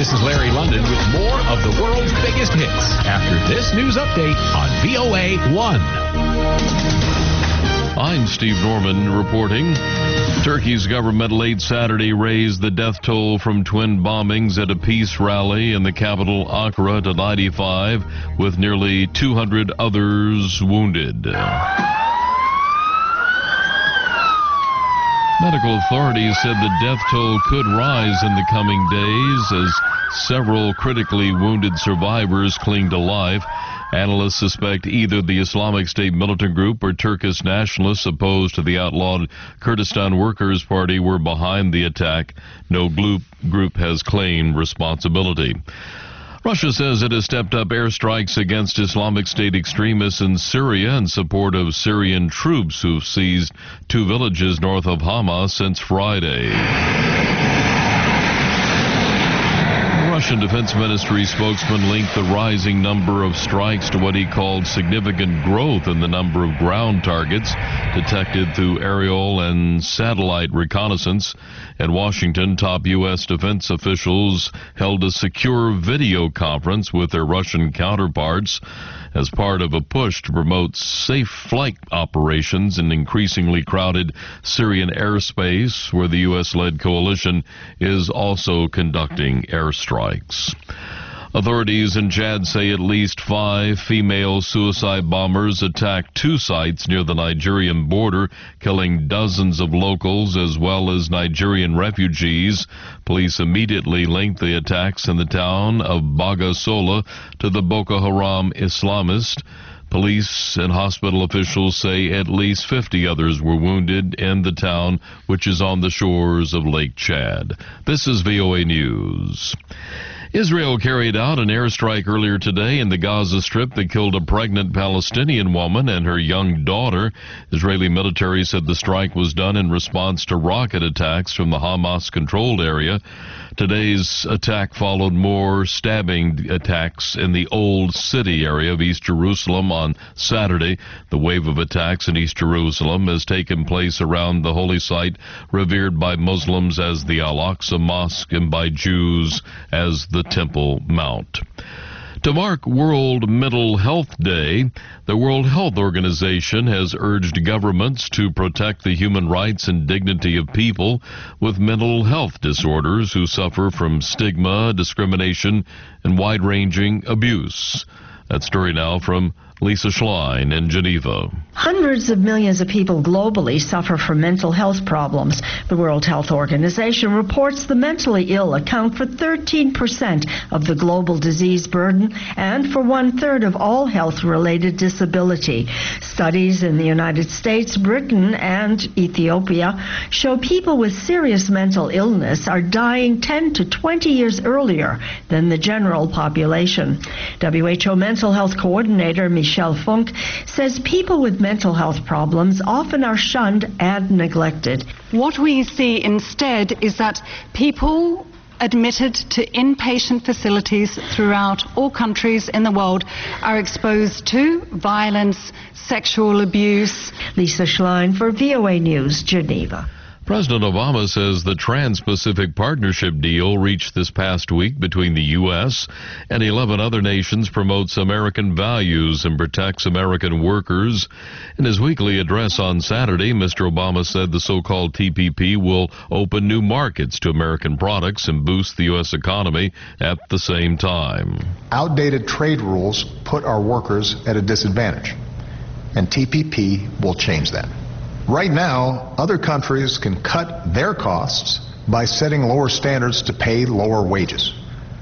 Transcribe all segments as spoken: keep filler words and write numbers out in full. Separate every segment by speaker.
Speaker 1: This is Larry London with more of the world's biggest hits after this news update on V O A one.
Speaker 2: I'm Steve Norman reporting. Turkey's government late Saturday raised the death toll from twin bombings at a peace rally in the capital Ankara to ninety-five, with nearly two hundred others wounded. Medical authorities said the death toll could rise in the coming days as several critically wounded survivors cling to life. Analysts suspect either the Islamic State militant group or Turkish nationalists opposed to the outlawed Kurdistan Workers' Party were behind the attack. No group has claimed responsibility. Russia says it has stepped up airstrikes against Islamic State extremists in Syria in support of Syrian troops who've seized two villages north of Hama since Friday. Russian Defense Ministry spokesman linked the rising number of strikes to what he called significant growth in the number of ground targets detected through aerial and satellite reconnaissance. In Washington, top U S defense officials held a secure video conference with their Russian counterparts as part of a push to promote safe flight operations in increasingly crowded Syrian airspace, where the U S-led coalition is also conducting airstrikes. Authorities in Chad say at least five female suicide bombers attacked two sites near the Nigerian border, killing dozens of locals as well as Nigerian refugees. Police immediately linked the attacks in the town of Bagasola to the Boko Haram Islamist. Police and hospital officials say at least fifty others were wounded in the town, which is on the shores of Lake Chad. This is V O A News. Israel carried out an airstrike earlier today in the Gaza Strip that killed a pregnant Palestinian woman and her young daughter. Israeli military said the strike was done in response to rocket attacks from the Hamas-controlled area. Today's attack followed more stabbing attacks in the Old City area of East Jerusalem on Saturday. The wave of attacks in East Jerusalem has taken place around the holy site revered by Muslims as the Al-Aqsa Mosque and by Jews as the Temple Mount. To mark World Mental Health Day, the World Health Organization has urged governments to protect the human rights and dignity of people with mental health disorders who suffer from stigma, discrimination, and wide-ranging abuse. That story now from Lisa Schlein in Geneva.
Speaker 3: Hundreds of millions of people globally suffer from mental health problems. The World Health Organization reports the mentally ill account for thirteen percent of the global disease burden and for one-third of all health-related disability. Studies in the United States, Britain, and Ethiopia show people with serious mental illness are dying ten to twenty years earlier than the general population. W H O Mental Health Coordinator Michelle Funk says people with mental health problems often are shunned and neglected.
Speaker 4: What we see instead is that people admitted to inpatient facilities throughout all countries in the world are exposed to violence, sexual abuse.
Speaker 3: Lisa Schlein for V O A News, Geneva.
Speaker 2: President Obama says the Trans-Pacific Partnership deal reached this past week between the U S and eleven other nations promotes American values and protects American workers. In his weekly address on Saturday, Mister Obama said the so-called T P P will open new markets to American products and boost the U S economy at the same time.
Speaker 5: Outdated trade rules put our workers at a disadvantage, and T P P will change that. Right now, other countries can cut their costs by setting lower standards to pay lower wages.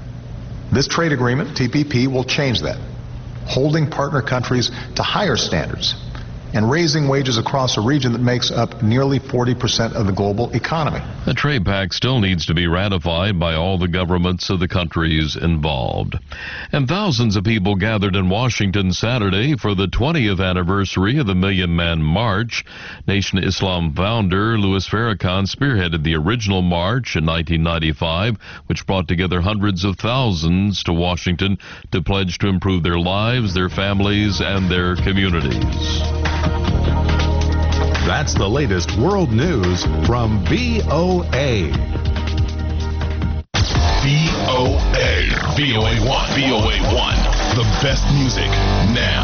Speaker 5: This trade agreement, T P P, will change that, holding partner countries to higher standards and raising wages across a region that makes up nearly forty percent of the global economy.
Speaker 2: The trade pact still needs to be ratified by all the governments of the countries involved. And thousands of people gathered in Washington Saturday for the twentieth anniversary of the Million Man March. Nation Islam founder Louis Farrakhan spearheaded the original march in nineteen ninety-five, which brought together hundreds of thousands to Washington to pledge to improve their lives, their families, and their communities.
Speaker 1: That's the latest world news from V O A. V O A. V O A one. V O A one. The best music now.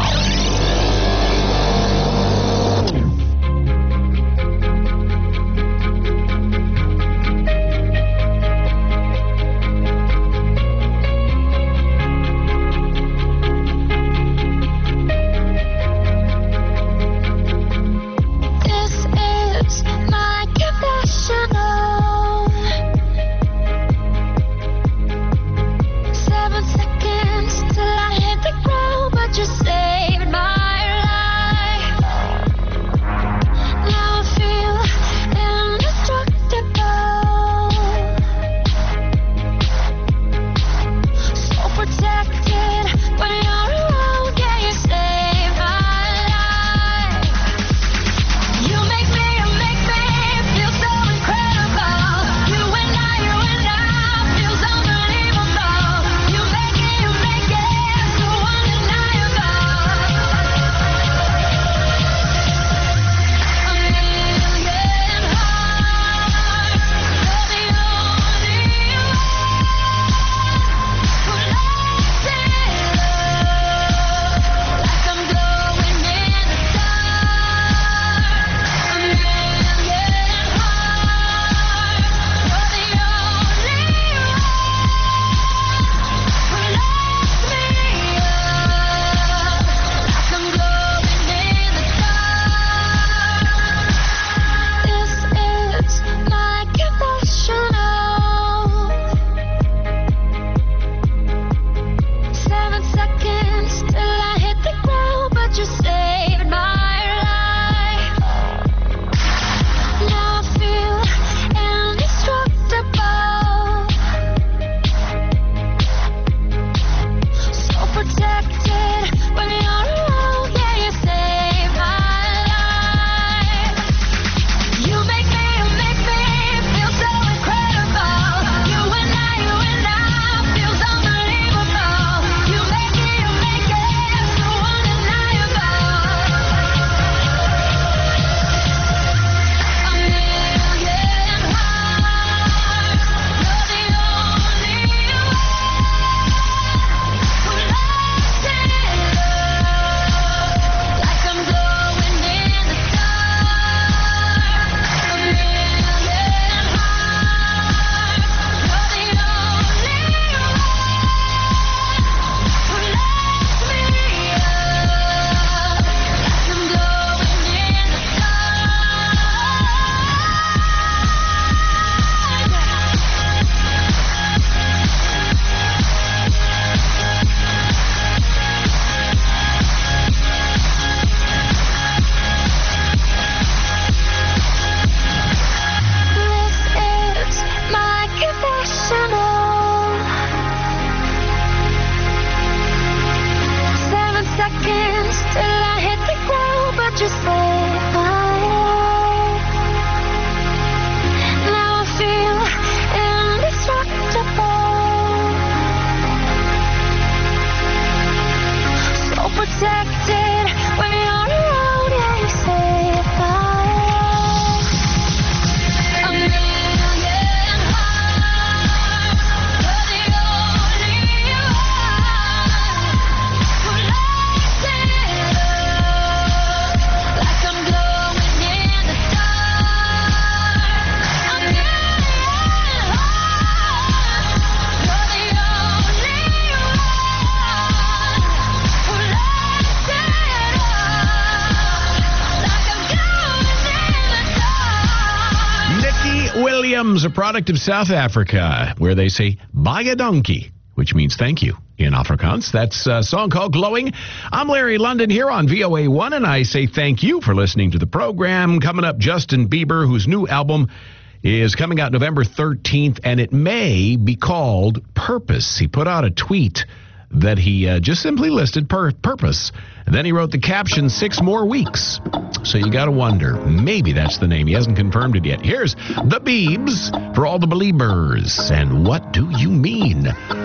Speaker 6: Williams, a product of South Africa, where they say, buy a donkey, which means thank you in Afrikaans. That's a song called Glowing. I'm Larry London here on V O A one, and I say thank you for listening to the program. Coming up, Justin Bieber, whose new album is coming out November thirteenth, and it may be called Purpose. He put out a tweet that he uh, just simply listed pur- Purpose. And then he wrote the caption, six more weeks. So you got to wonder, maybe that's the name. He hasn't confirmed it yet. Here's The Biebs for all the believers. And what do you mean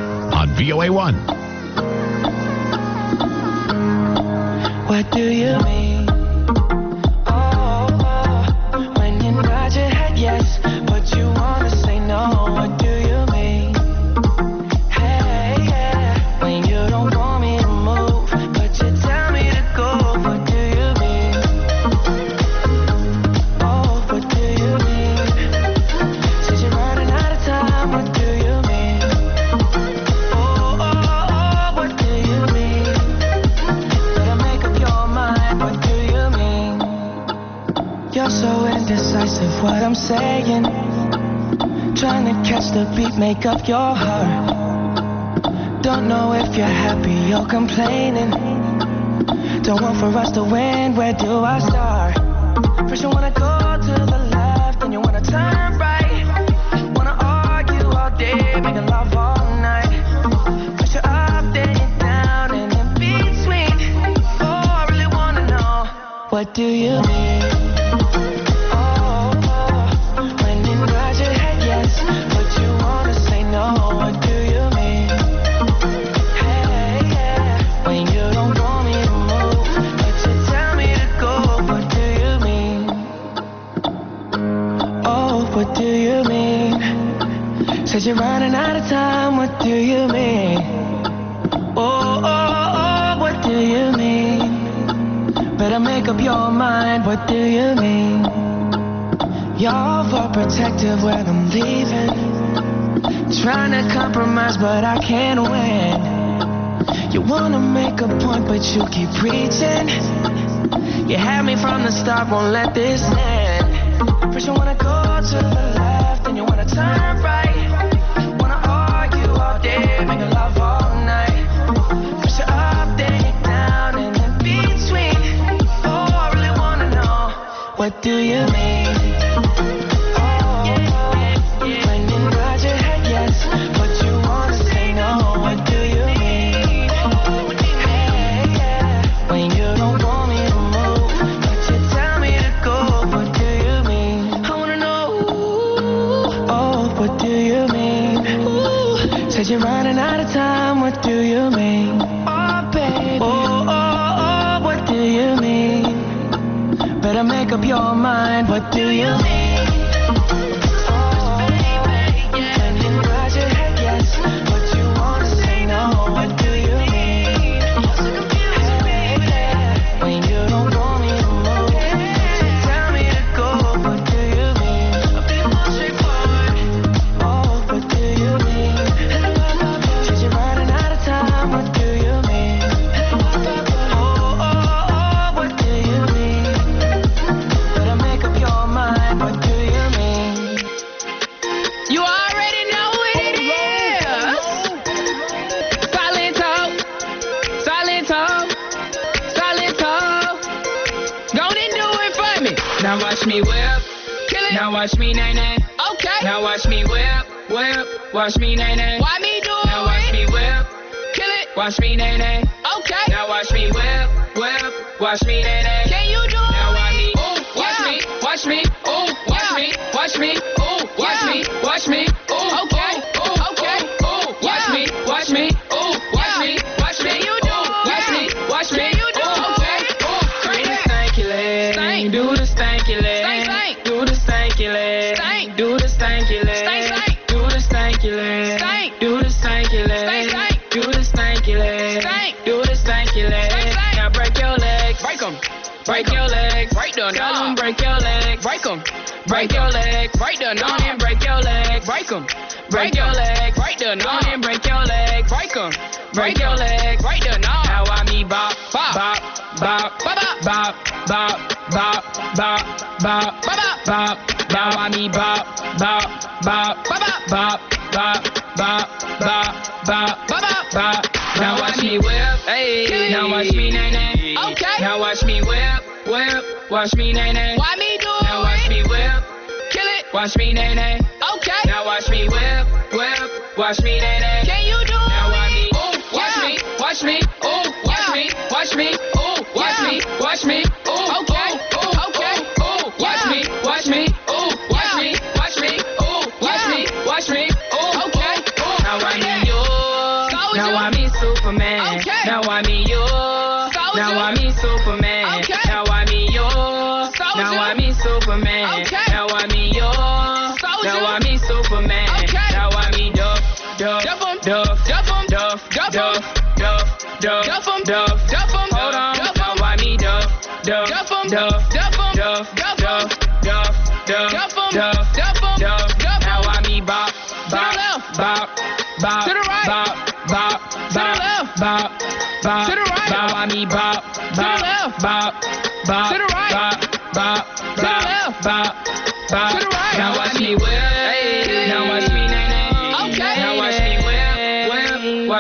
Speaker 6: on V O A one?
Speaker 7: What do you mean? Oh, oh, when you nod your head yes, but you want to say no. What do you mean? Hey, hey. what I'm saying. Trying to catch the beat, make up your heart. Don't know if you're happy or complaining. Don't want for us to win, where do I start? First you wanna go to the left, then you wanna turn right. Wanna argue all day, making love all night. First you're up, then you're down, and in between. Oh, I really wanna know, what do you mean? Said you're running out of time, what do you mean? Oh, oh, oh, what do you mean? Better make up your mind, what do you mean? You're overprotective when I'm leaving. Trying to compromise, but I can't win. You wanna make a point, but you keep preaching. You had me from the start, won't let this end. First you wanna go to the left, then you wanna turn right. Making love all night. Push it up, then you're down, and in between. Oh, I really wanna know, what do you mean? Oh, when you nod your head yes, but you wanna say no, what do you mean? Hey, yeah, when you don't want me to move, but you tell me to go, what do you mean? I wanna know, oh, what do you mean? Said you're running out of time, what do you mean? Oh, baby. Oh, oh, oh, what do you mean? Better make up your mind, what do you mean? Oh, baby, yeah. When you nod your head yes, but you wanna say no, what do you mean? You're so confused, baby. Yeah. When you don't want me to move, yeah. You tell me to go, what do you mean? I'll be more straightforward. Oh, what do you mean? What do you mean? Oh, oh, oh, what do you mean? Better make up your mind, what do you mean?
Speaker 8: You already know what it is. Silent talk, silent talk, silent talk. Go and do it for me. Now watch me whip, kill it. Now watch me nay nay. Okay. Now watch me whip, whip. Watch me nay nay. Why me do it? Now watch me whip. Watch me, nay, nay. Okay. Now watch me whip, whip. Watch me, nay, nay. Can you do it? Now watch me, ooh, watch yeah. me, watch me, ooh, watch yeah. me, watch me, ooh, watch yeah. me, watch me, ooh, okay, ooh, okay, ooh, watch yeah. me, watch me, ooh, watch yeah. me, watch me, you do it. Watch me, watch me, you do it. Okay, ooh, do the stanky leg, stank. Do the stanky leg, stank, stank. Do the stanky leg, stank. Do the stanky leg, stank, stank. Do the stanky leg, stank. Do the stanky leg, stank, stank. Do the stanky leg, stank. Do the stanky leg. Stank, stank. Now break your legs, break 'em. Break your legs, break the knob. Break your legs, break 'em. Break your legs, break the knob. And break your legs, break 'em. Break your legs, break the knob. And break your legs, break 'em. Break your legs, break the knob. Now I me bop, bop, bop, bop, bop, bop, bop, bop, bop, bop, bop, bop. Now I me bop, bop, bop, bop, bop, bop, bop, bop, bop, bop, bop. Now watch me whip, hey. Now watch me nay nay. Okay. Now watch me whip, whip. Watch me nay nay. Why me do it? Now watch me whip, kill it. Watch me nay nay. Okay. Now watch me whip, whip. Watch me nay nay. Can you do it? Now watch me, ooh, watch yeah. me, watch me, ooh, watch yeah. me, watch me, ooh, watch yeah. me, watch me, ooh, okay, ooh, okay, ooh, watch yeah. me, watch me, ooh, watch yeah. me, watch me, ooh, watch yeah. me, watch me, ooh, okay, ooh. Now I me you, now I me Superman, okay. Now I me you, now I me Superman, okay. Now I me you, now I me Superman, okay. Now I me you, now I me Superman, okay. Now I me Duff, Duff, Duff, Duff, Duff, Duff, Duff, Duff, Duff, Duff, Duff, Duff, hold on, now I me Duff, Duff, Duff, Duff, Duff, Duff, Duff, Duff, Duff, Duff, Duff, now I me bop, bop, bop, bop, to the right, bop, bop, to the left, bop, bop, to the right, now I me bop, bop, bop, bop, to the right, bop, bop, to the left, bop, bop.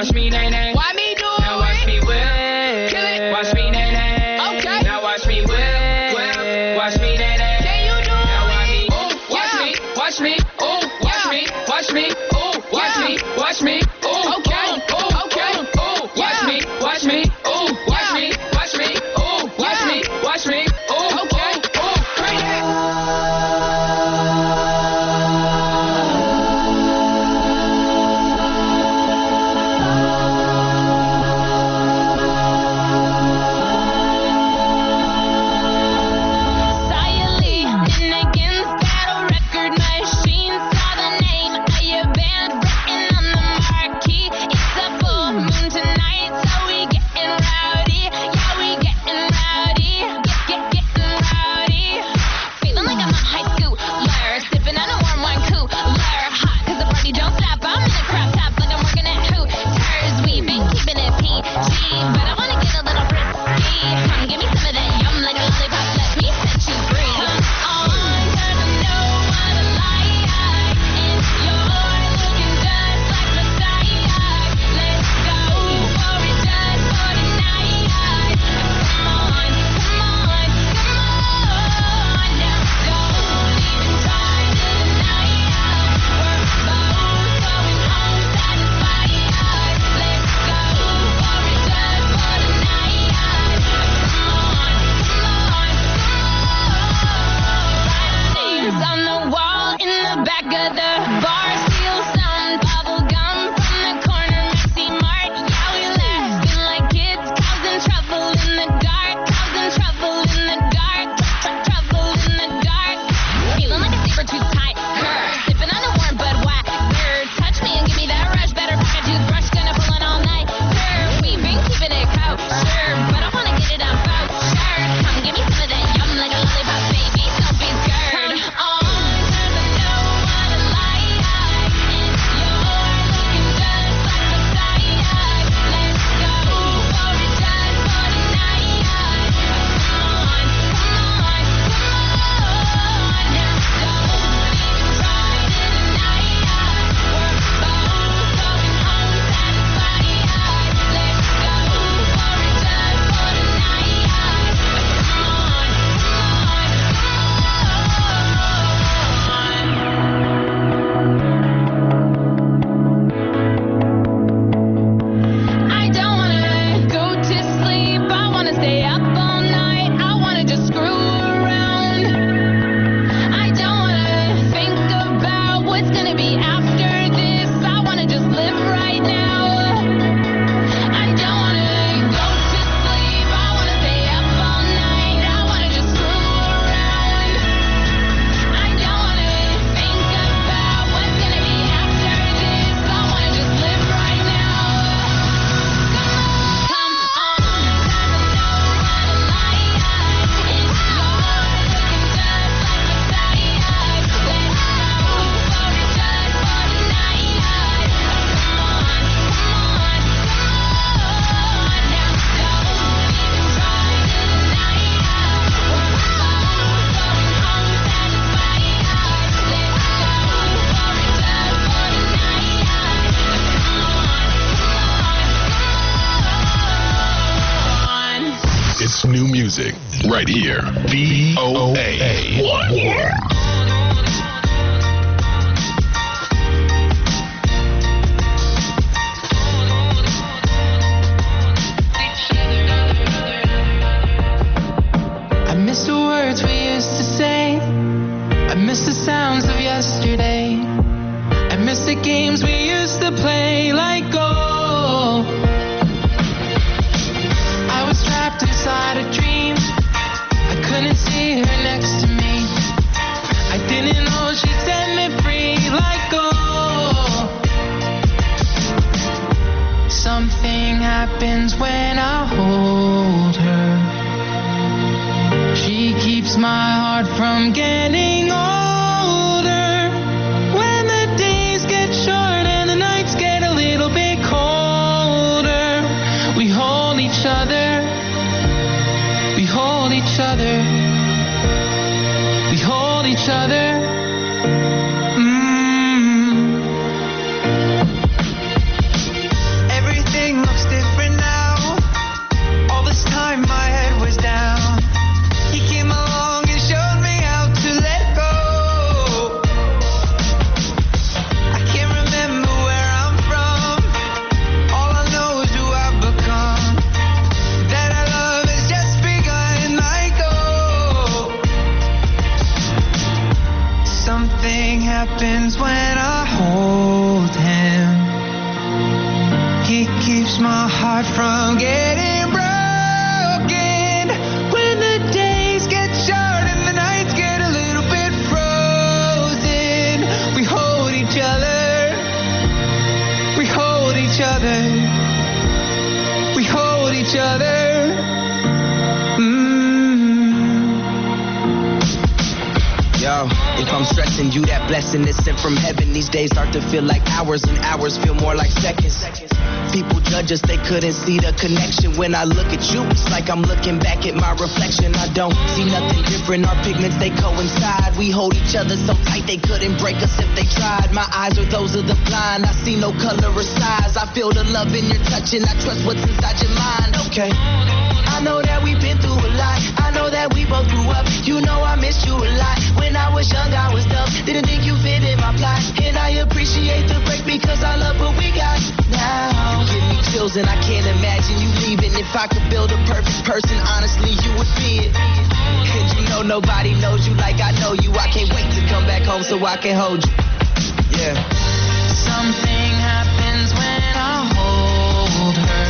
Speaker 8: watch me, nay, nay.
Speaker 9: Why me do
Speaker 8: Now watch me whip.
Speaker 9: Kill it.
Speaker 8: Watch me, nay, nay.
Speaker 9: Okay.
Speaker 8: Now watch me whip. Whip. Watch me, nay, nay.
Speaker 9: Can you do
Speaker 8: Now watch me.
Speaker 9: it?
Speaker 8: Ooh, watch
Speaker 9: Yeah.
Speaker 8: me. Watch me. Ooh, watch
Speaker 9: Yeah.
Speaker 8: me. Watch me. Ooh, watch
Speaker 9: Yeah.
Speaker 8: me. Watch me. Ooh,
Speaker 9: Okay.
Speaker 8: ooh, ooh,
Speaker 9: Okay.
Speaker 8: ooh, ooh. Watch
Speaker 9: Yeah.
Speaker 8: me. Watch me. Ooh, watch
Speaker 9: Yeah.
Speaker 8: me. Watch me. Ooh, watch
Speaker 9: Yeah.
Speaker 8: me. Watch me. Ooh,
Speaker 9: Okay.
Speaker 8: ooh, ooh. Crazy.
Speaker 1: It's new music right here. V O A one.
Speaker 7: I miss the words we used to say. I miss the sounds of yesterday. I miss the games we used to play. Like go. I was trapped inside a dream. I couldn't see her next to me. I didn't know she'd set me free. Like go. Something happens when I hold her. She keeps my heart from getting older. When the days get short and the nights get a little bit colder, we hold each other. We hold each other. We hold each other. Mm. Every my heart from getting broken. When the days get short and the nights get a little bit frozen, we hold each other. We hold each other. We hold each other.
Speaker 9: Yo, if I'm stressing you, that blessing is sent from heaven. These days start to feel like hours, and hours feel more like seconds. People judge us, they couldn't see the connection. When I look at you, it's like I'm looking back at my reflection. I don't see nothing different, our pigments, they coincide. We hold each other so tight, they couldn't break us if they tried. My eyes are those of the blind, I see no color or size. I feel the love in your touch, and I trust what's inside your mind. Okay, I know that we've been through a lot. I know that we both grew up. You know I missed you a lot. When I was young, I was dumb. Didn't think you fit in my plot. And I appreciate the break because I love what we got now. You give me chills and I can't imagine you leaving. If I could build a perfect person, honestly, you would be it. And you know nobody knows you like I know you. I can't wait to come back home so I can hold you. Yeah.
Speaker 7: Something happens when I hold her.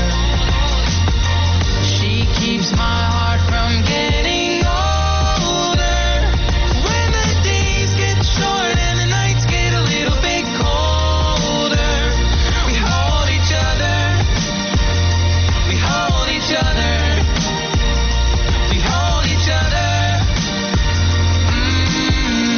Speaker 7: She keeps my heart from getting older. When the days get short and the nights get a little bit colder, we hold each other. We hold each other. We hold each other. Mm.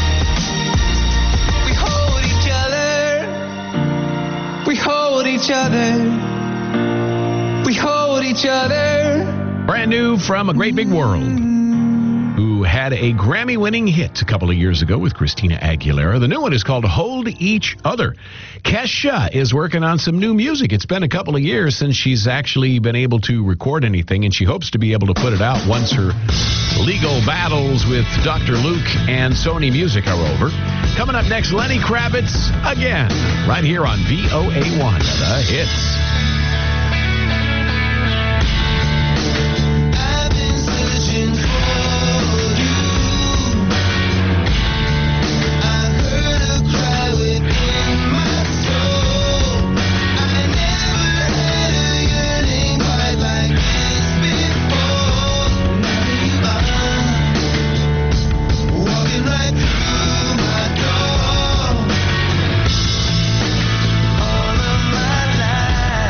Speaker 7: We hold each other. We hold each other. We hold each other.
Speaker 6: Brand new from A Great Big World, who had a Grammy-winning hit a couple of years ago with Christina Aguilera. The new one is called Hold Each Other. Kesha is working on some new music. It's been a couple of years since she's actually been able to record anything, and she hopes to be able to put it out once her legal battles with Doctor Luke and Sony Music are over. Coming up next, Lenny Kravitz again, right here on V O A one, The Hits.
Speaker 7: All of my life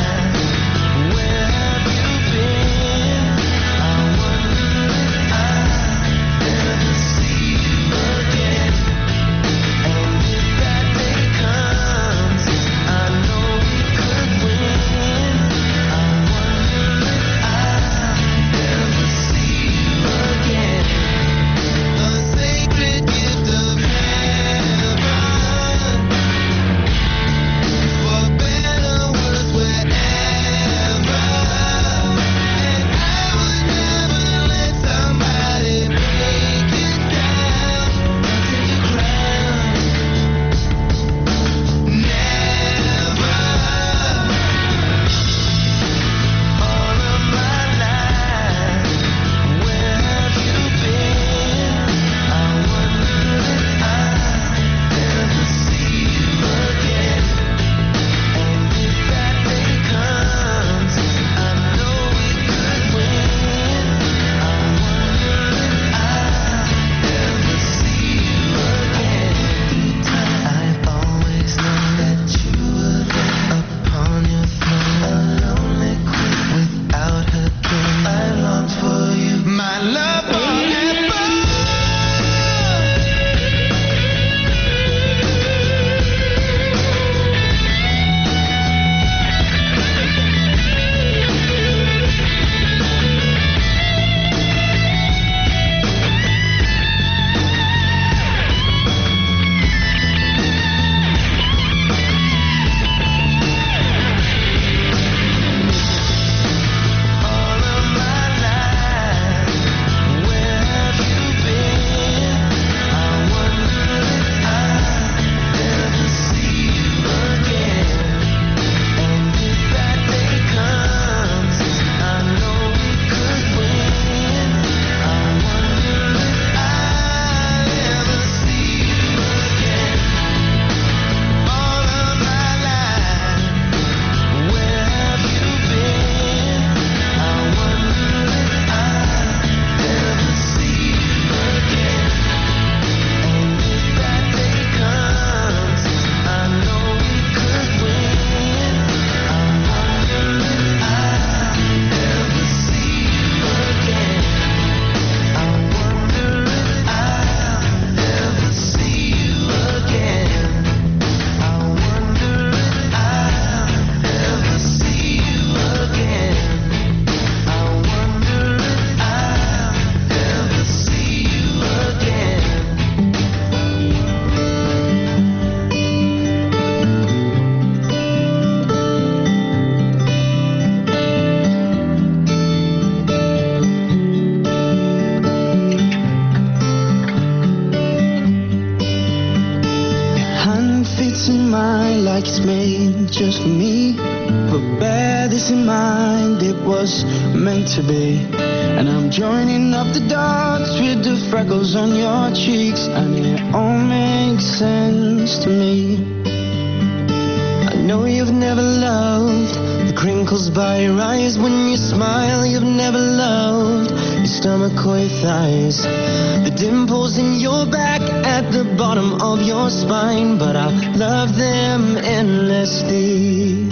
Speaker 9: just for me. But bear this in mind, it was meant to be. And I'm joining up the dots with the freckles on your cheeks, and it all makes sense to me. I know you've never loved the crinkles by your eyes when you smile. You've never loved your stomach or your thighs, the dimples in your back at the bottom of your spine. But I love them endlessly.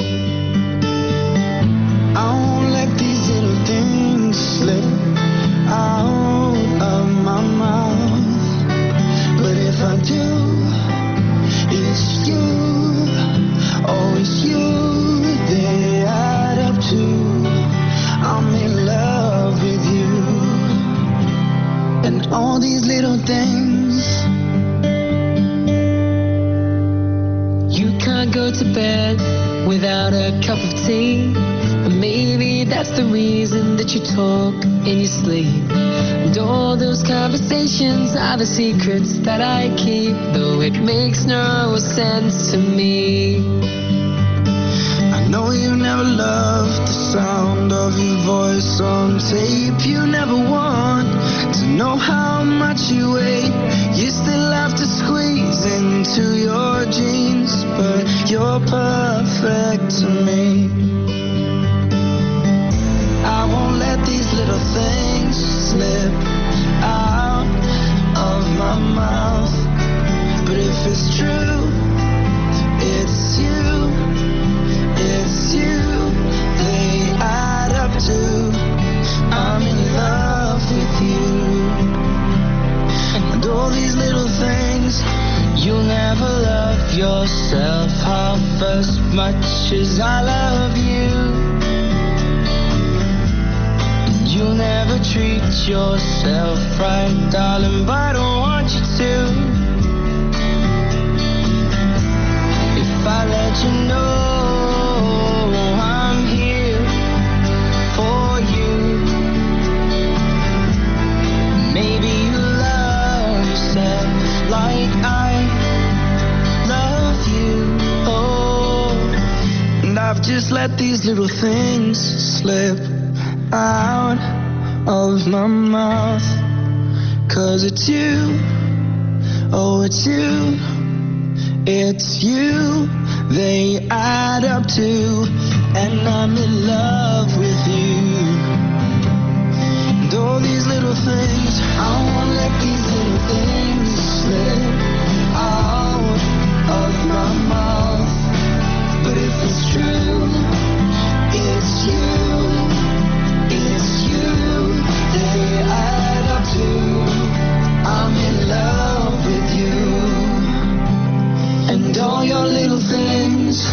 Speaker 9: I won't let these little things slip out of my mouth. But if I do, it's you, oh it's you they add up to. I'm in love with you. And all these little things.
Speaker 10: You can't go to bed without a cup of tea. And maybe that's the reason that you talk in your sleep. And all those conversations are the secrets that I keep, though it makes no sense to me.
Speaker 9: I know you never loved the sound of your voice on tape. You never want to know how much you weigh. You still have to squeeze into your jeans, but you're perfect to me. I won't let these little things slip out of my mouth. But if it's true, it's you, it's you they add up to. I'm in love with you. And all these little things. You'll never love yourself half as much as I love you. You'll never treat yourself right, darling, but I don't want you to. If I let you know I'm here for you, maybe you love yourself like I love you. Oh, and I've just let these little things slip out of my mouth. Cause it's you, oh it's you, it's you they add up to. And I'm in love with you. And all these little things, I won't let these little things slip out of my mouth. But if it's true, it's you, it's you they add up to. I'm in love with you. And all your little things.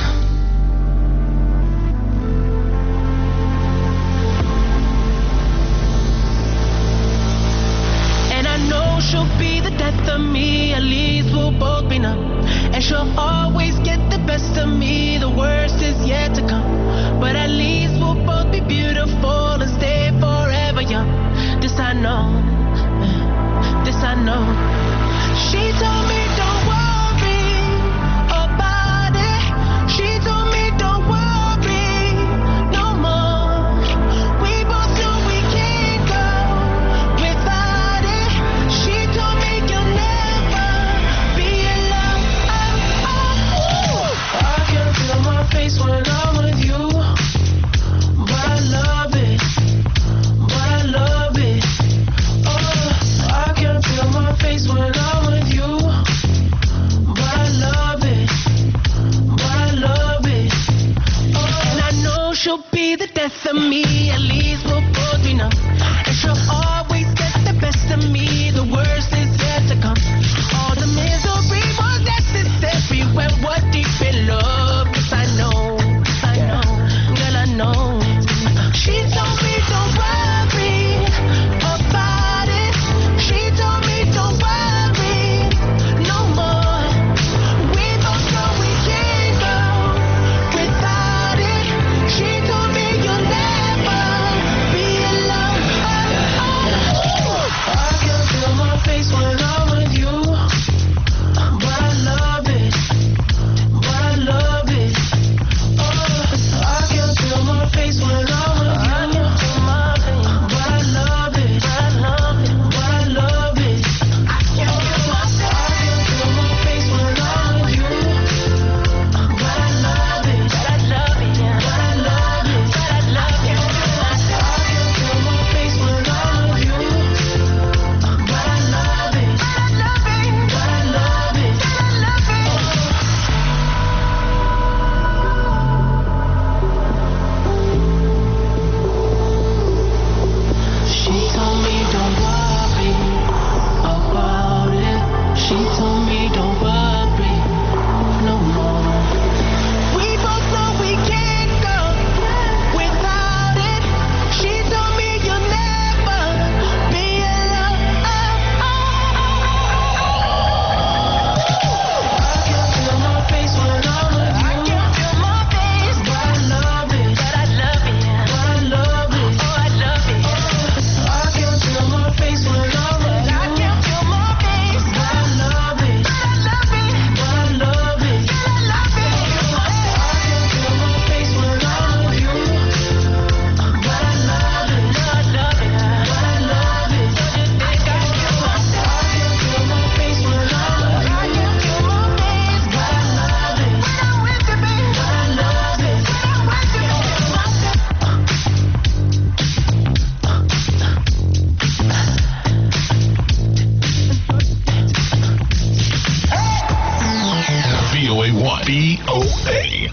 Speaker 7: And I know she'll be the death of me, at least we'll both be numb. And she'll always get the best of me, the worst is yet to come. But at least we'll both be beautiful and stay forever young. This I know, this I know. She told me don't worry about it. She told me don't worry no more. We both know we can't go without it. She told me you'll never be alone. Oh, oh. I can feel my face when I'm with you, but I love it, but I love it. Oh, I can feel my face when I'm with you, but I love it, but I love it. Oh, and I know she'll be the death of me, at least we'll both be numb. And she'll always get the best of me, the worst is yet to come. All the misery was necessary when we're deep in love. Yes, I know, I know, girl, I know. She told me don't worry about it. She told me don't worry no more. We both know we can't go without it. She told me you'll never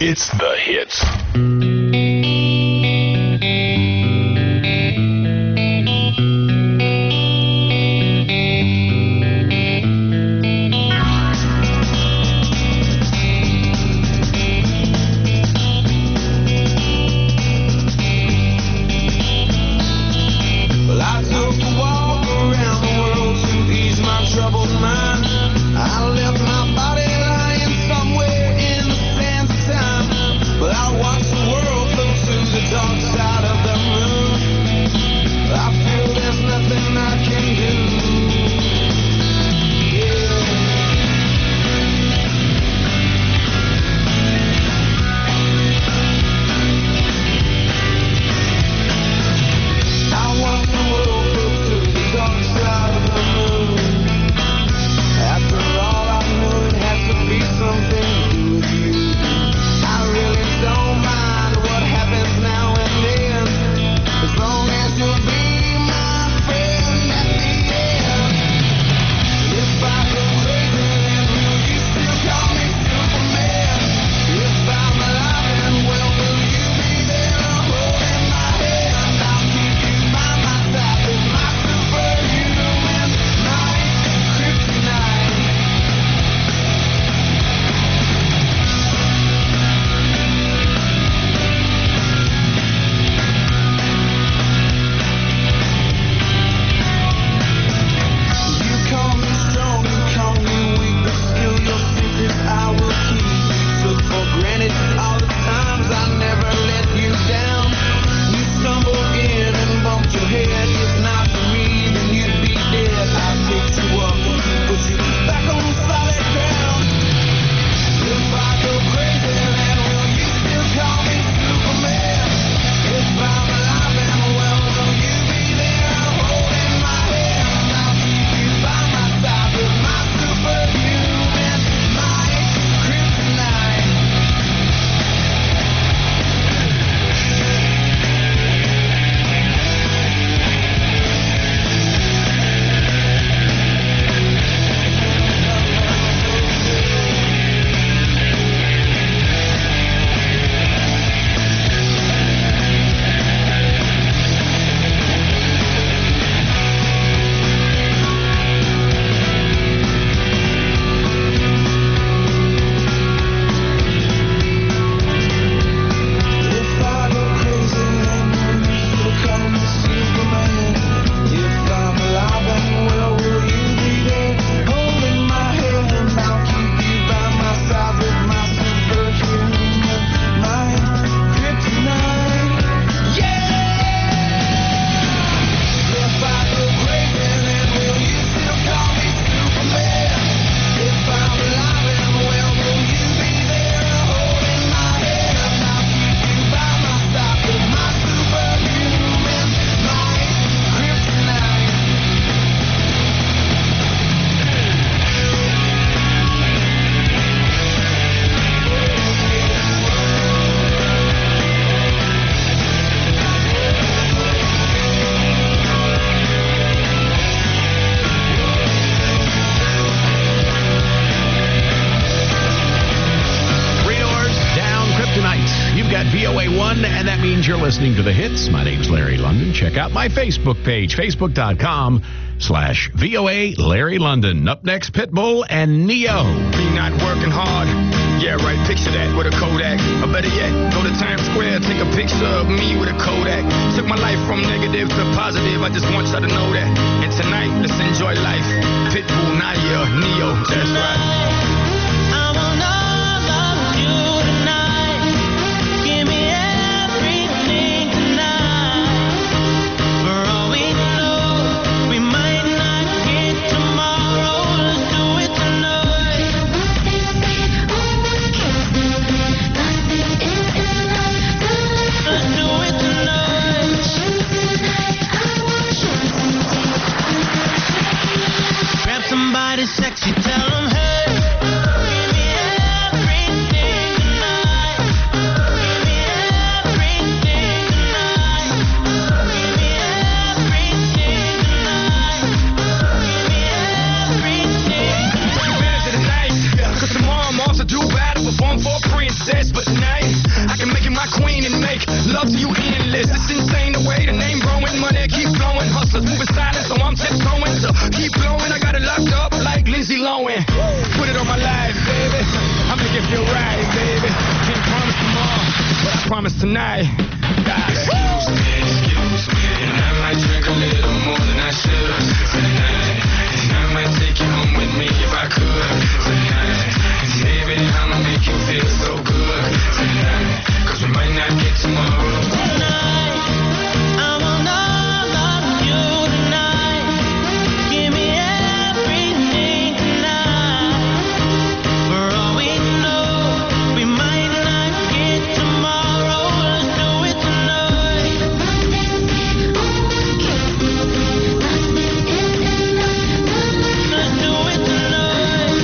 Speaker 1: It's the hits.
Speaker 7: Well, I took a walk around the world to ease my troubled mind. I left my body lying somewhere in the sands of time. But I watched the world flow to the dark side of the moon. I feel there's nothing I can do. I watched the world flow to the dark side of the moon. After all, I knew it had to be something to do with you. I really don't mind what happens now and then, as long as you'll be my friend at the end. If I go crazy, then will you still call me Superman? If I'm alive and well, will you be there holding my hand? I'll keep you by my side with my superhuman might, kryptonite. You call me strong, you call me weak, but still your secrets I will keep. Took for granted all the times I never let you down. You stumbled in and bumped your head. If not for me, then you'd be dead. I picked you up and put you back on solid ground. If I go crazy, then will you still call me Superman? If I'm alive and well, will you be there holding my hand? I'll keep you by my side with my superhuman might, kryptonite. If I go crazy, then will you still call me Superman? If I'm alive and well, will you be there holding my hand? I'll keep you by my side with my superhuman might, kryptonite. Yeah! If I go crazy, then will you still call me Superman? If I'm alive and well, will you be there holding my hand? I'll keep you by my side with my superhuman might, kryptonite.
Speaker 6: Three doors down, Kryptonite. You've got V O A one, and that means you're listening to the hits. My name's Larry London. Check out my Facebook page, facebook.com slash VOA Larry London. Up next, Pitbull and Neo.
Speaker 11: Me not working hard. Yeah, right, picture that with a Kodak. Or better yet, go to Times Square, take a picture of me with a Kodak. Took my life from negative to positive, I just want y'all to know that. And tonight, let's enjoy life. Pitbull, Naya, Neo, that's right.
Speaker 7: Grab somebody sexy, tell them, hey.
Speaker 11: queen and make love to you endless. It's insane the way the name growing, money keep flowing. Hustlers moving silent, so I'm tiptoeing. So keep blowing, I got it locked up like Lindsay Lohan. Put it on my life, baby. I make it feel right, baby. Can't promise tomorrow, but I promise tonight. Excuse me, excuse me, and I might drink a little more than I should tonight. And I might take you home with me if I could tonight. And baby, I'ma make you feel so good tonight. Cause we might not get tomorrow. Tonight, I want all of you tonight. Give me everything tonight. For all we know, we might not get tomorrow. Let's do it tonight. Let's do it tonight.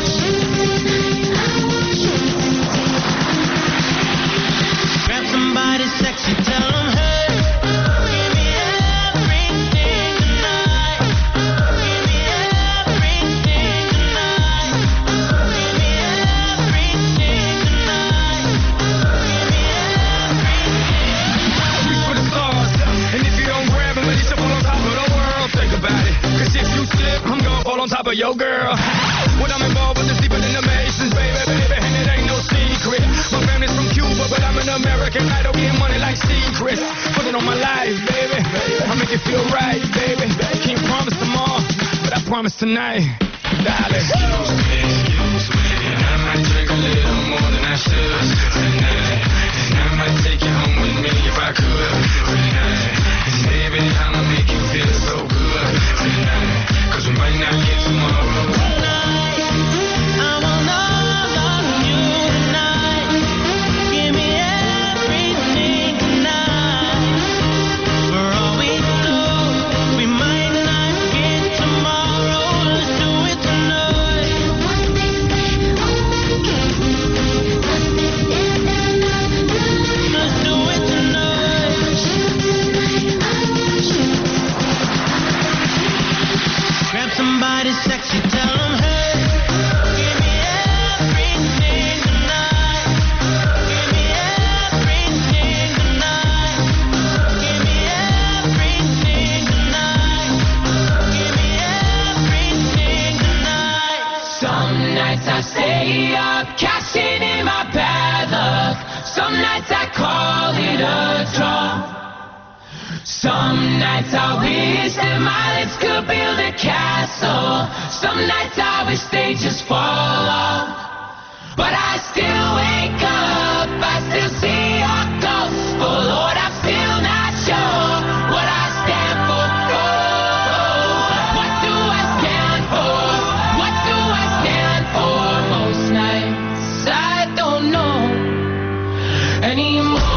Speaker 11: Grab somebody sexy, tell them, hey, give me everything tonight. Give me everything tonight. Give me everything tonight. Give me everything. Reach for the stars, and if you don't grab them, at least you fall on top of the world. Think about it, cause if you slip, I'm gonna fall on top of your girl. When I'm involved with this deeper than the Masons, baby, baby, and it ain't no secret. My family's from Cuba, but I'm an American idol, getting money like secrets. Put it on my life, baby. I make it feel right, baby. Can't promise tomorrow, but I promise tonight, darling. Excuse me, excuse me, and I might drink a little more than I should tonight. And I might take you home with me if I could tonight. And baby, I'ma make you feel so good tonight. Cause we might not get tomorrow. Tonight, I want all of you tonight. Give me everything tonight. For all we know, we might not get tomorrow. Let's do it tonight. Let's do it tonight. Grab somebody sexy, tell them, hey, give me everything tonight. Give me everything tonight. Give me everything tonight. Give me everything tonight.
Speaker 8: Some nights I stay up, cashing in my bad luck. Some nights I call it a draw. Some nights I wish that my lips could build a castle. Some nights I wish they just fall off. But I still wake up, I still see your gospel. Lord, I'm still not sure what I stand for. Oh, what do I stand for? What do I stand for? Most nights I don't know anymore.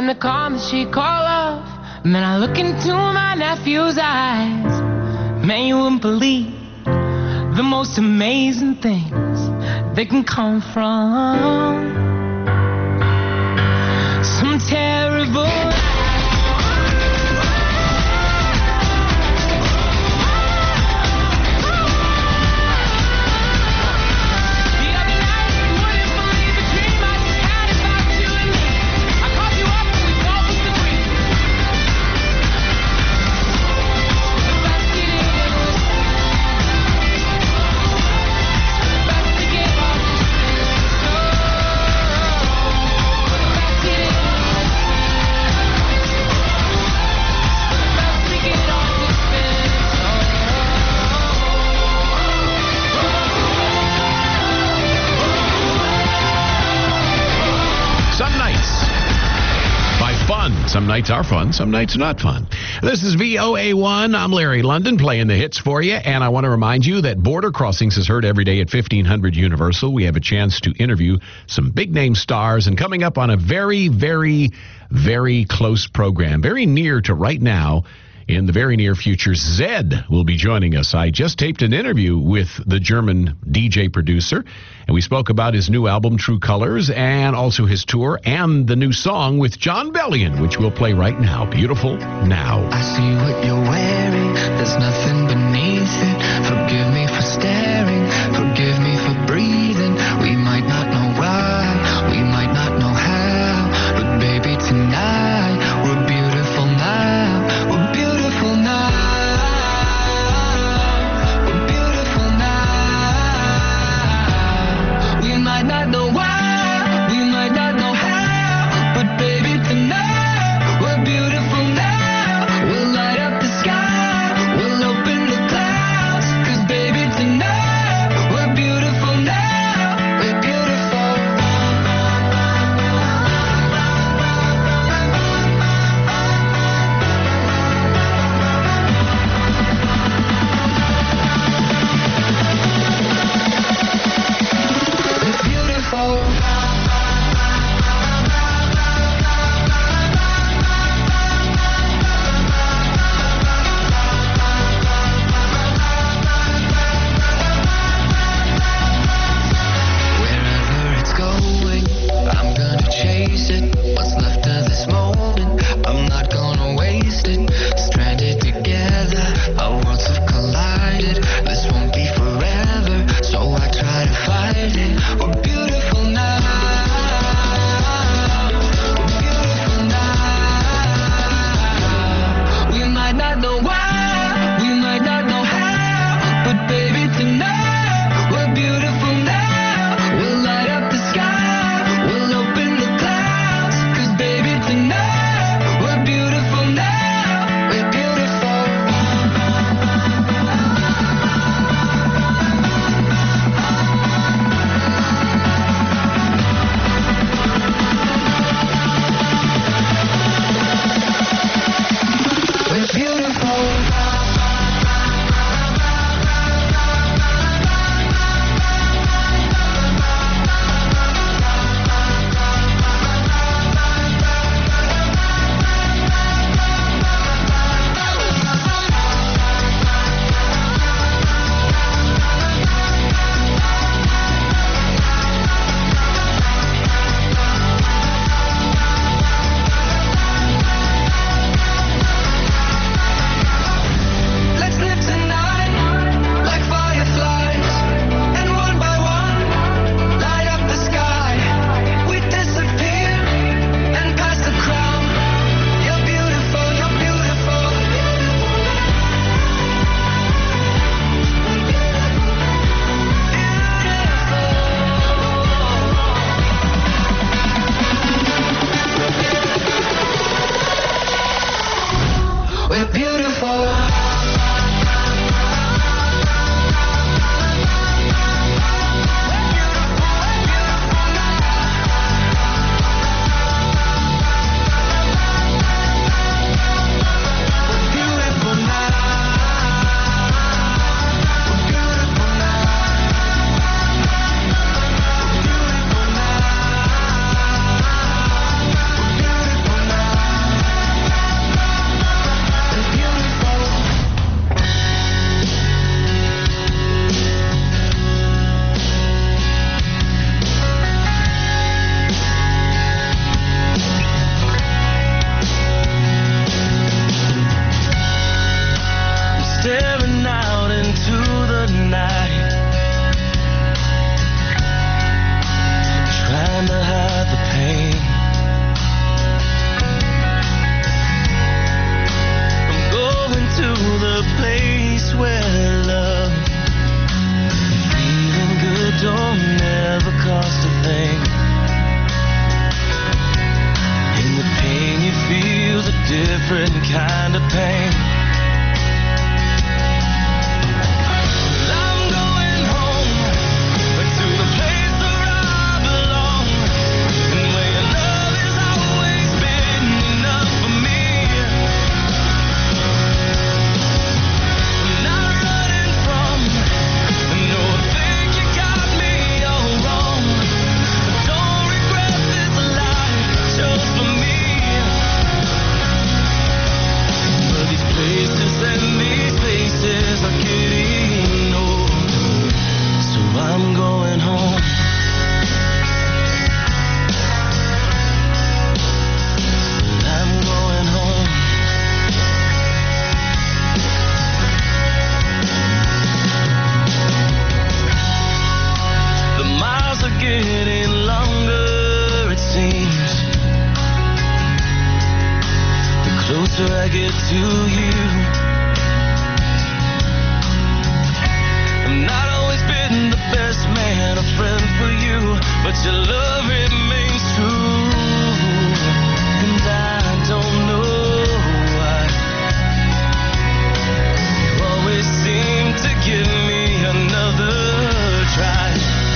Speaker 8: when the calm she call off. Man, I look into my nephew's eyes. Man, you wouldn't believe the most amazing things they can come from some terrible.
Speaker 6: Some nights are fun, some nights are not fun. This is V O A one. I'm Larry London playing the hits for you, and I want to remind you that Border Crossings is heard every day at fifteen hundred Universal. We have a chance to interview some big-name stars, and coming up on a very, very, very close program, very near to right now, in the very near future, Zedd will be joining us. I just taped an interview with the German D J producer, and we spoke about his new album, True Colors, and also his tour and the new song with Jon Bellion, which we'll play right now. Beautiful Now.
Speaker 10: I see what you're wearing, there's nothing beneath it. Forgive me for staring, forgive me for breathing. We might not know why, we might not know how, but baby, tonight we're beautiful now. We're beautiful now. We're beautiful now. We might not know why, we might not know how, but baby, tonight we're beautiful now. We'll light up the sky, we'll open the clouds, 'cause baby, tonight
Speaker 7: closer I get to you. I've not always been the best man, a friend for you, but your love remains true. And I don't know why you always seem to give me another try.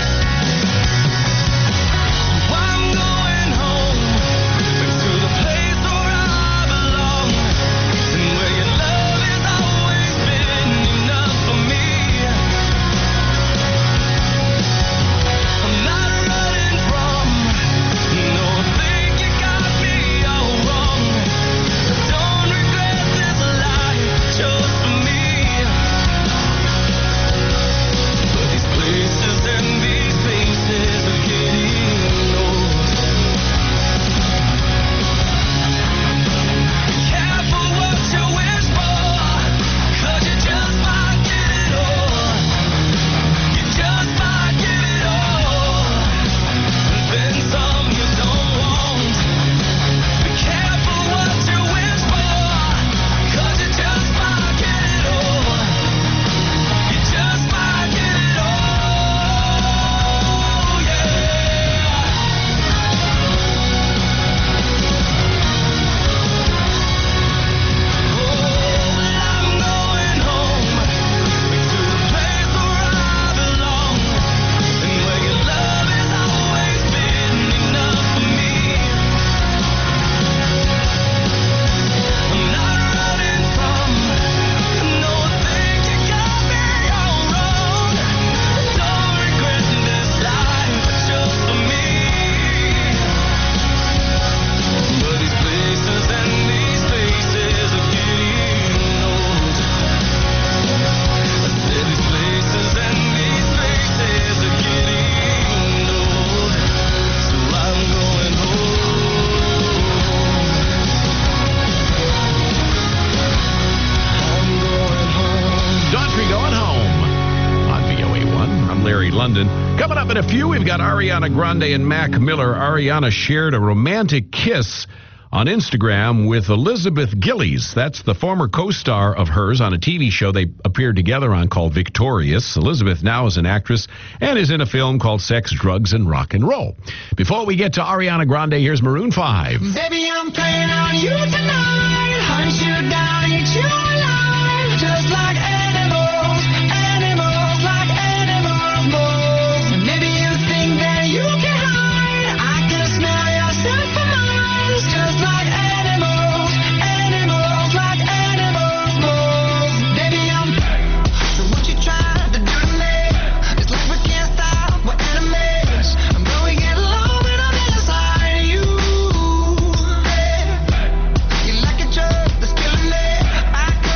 Speaker 6: Coming up in a few, we've got Ariana Grande and Mac Miller. Ariana shared a romantic kiss on Instagram with Elizabeth Gillies. That's the former co-star of hers on a T V show they appeared together on called Victorious. Elizabeth now is an actress and is in a film called Sex, Drugs, and Rock and Roll. Before we get to Ariana Grande, here's Maroon five.
Speaker 7: Baby, I'm playing on you tonight. Hunt you down, eat you alive. Just like animals, animals, like animals, moles. And maybe you think that you can hide. I can smell yourself for miles. Just like animals, animals, like animals, moles. Baby, I'm. So what you trying to do to me? It's like we can't stop, we're enemies. I'm going to get along when I'm inside you. You like a drug that's killing me. I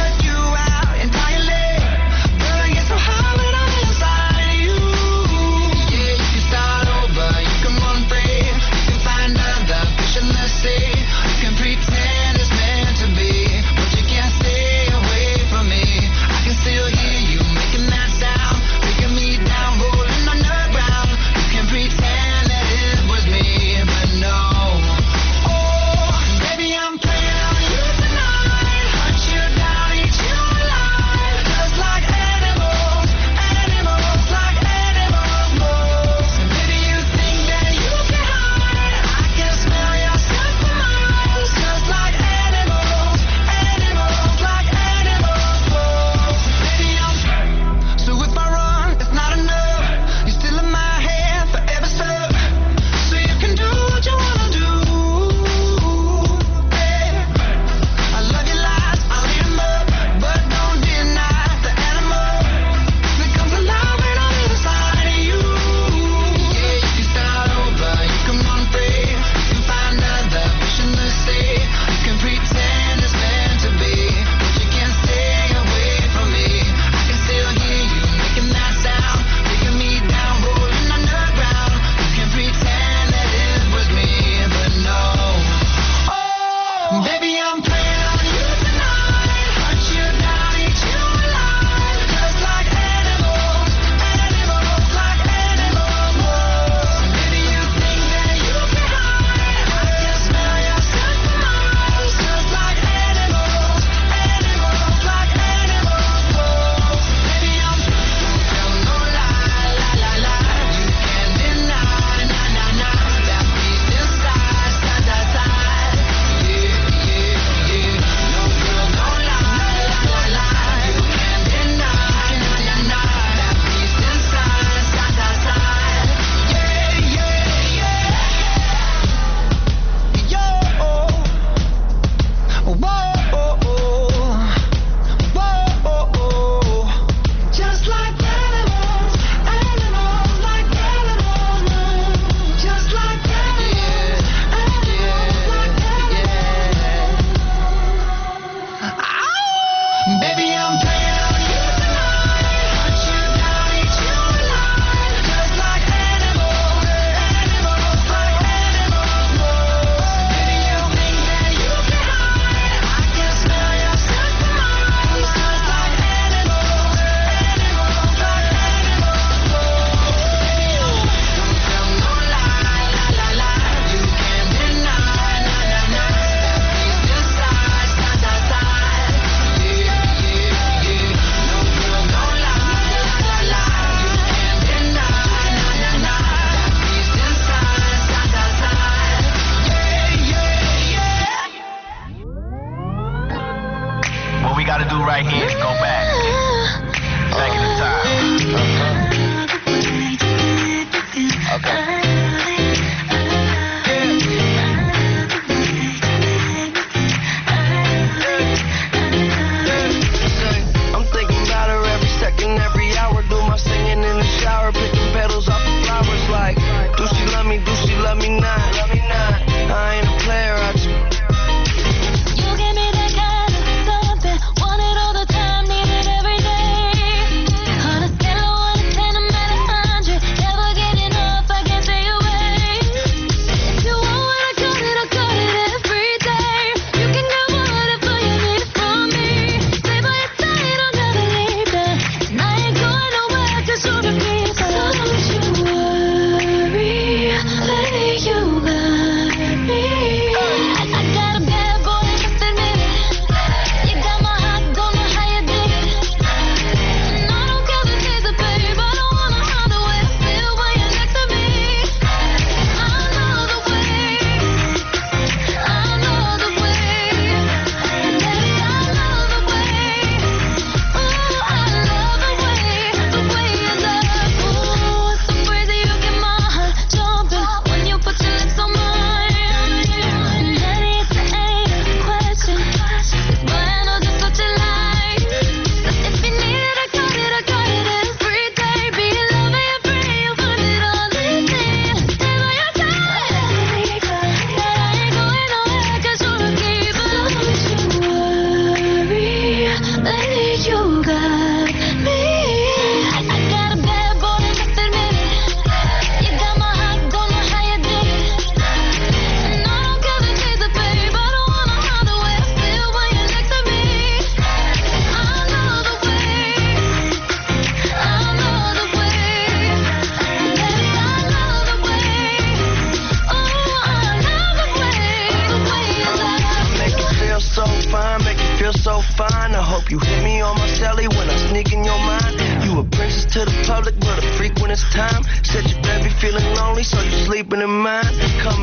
Speaker 10: you got me. I, I got a bad boy, just admit it. You got my heart, don't know how you did it. And I don't care the days that babe, I don't wanna hide the way I feel when you're next to me. I know the way, I know the way. Baby, I know the way. Ooh, I love the way, the way you love. Ooh, it's so crazy, you get my heart jumping when you put your lips on mine. And that is the ain't question, but I know just what you like. So if you need it, I got it, I got it every day. Be in love and you're free, you'll find it all in me. Stay by your side, that I ain't going nowhere 'cause you're a keeper. Don't you worry, lady, you got me. I, I got a bad boy, just admit it. You got my heart, don't know how you did it. And I don't care the days that babe, I don't wanna hide the way I feel when you're next to me. I know the way, I know the way. Baby, I know the way. Oh, I love the way, the way you love.
Speaker 12: Make it feel so fine, make it feel so fine. I hope you hit me on my celly when I sneak in your mind. You a princess to the public, but a freak when it's time. Said your baby feeling lonely, so you sleeping in mine. Come